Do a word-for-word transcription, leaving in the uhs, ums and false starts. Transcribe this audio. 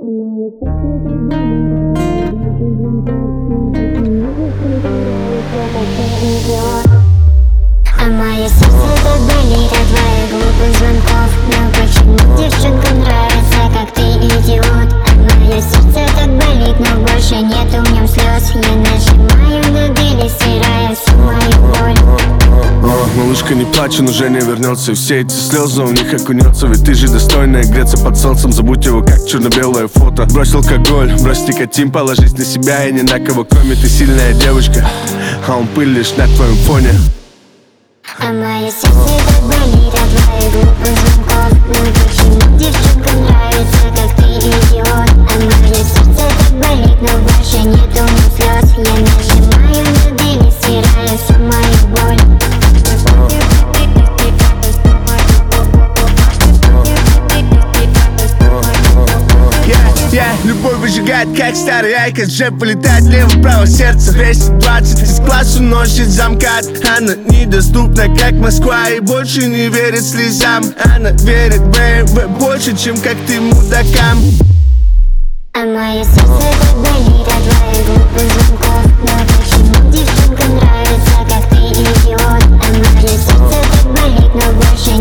А мое сердце так болит от твоих глупых звонков. Но почему девчонкам нравится, как ты идиот? А мое сердце так болит, но больше нету в нем слез. Я нажимаю на дверь и стираю всю мою боль. О, малышка, не плачь, он уже не вернется. И все эти слезы в них окунется. Ведь ты же достойная греться под солнцем. Забудь его, как черно-белое фото. Брось алкоголь, брось никотин, положись на себя и ни на кого, кроме ты сильная девочка. А он пыль лишь на твоем фоне. А мое сердце так болит от твоих глупых звонков. Но почему девчонкам нравится, как ты идиот? А мое сердце так болит, но больше нету в нем слез. Я нажимаю на дверь и стираю всю мою боль. Yeah, любовь выжигает, как старый айкос. Джеб полетает лево-право сердце. двести двадцать из класса уносит замкат. Она недоступна, как Москва, и больше не верит слезам. Она верит в бэ эм вэ больше, чем как ты мудакам. А мое сердце так болит от твоих глупых звонков. Но почему девчонкам нравится, как ты идиот? А мое сердце так болит, но больше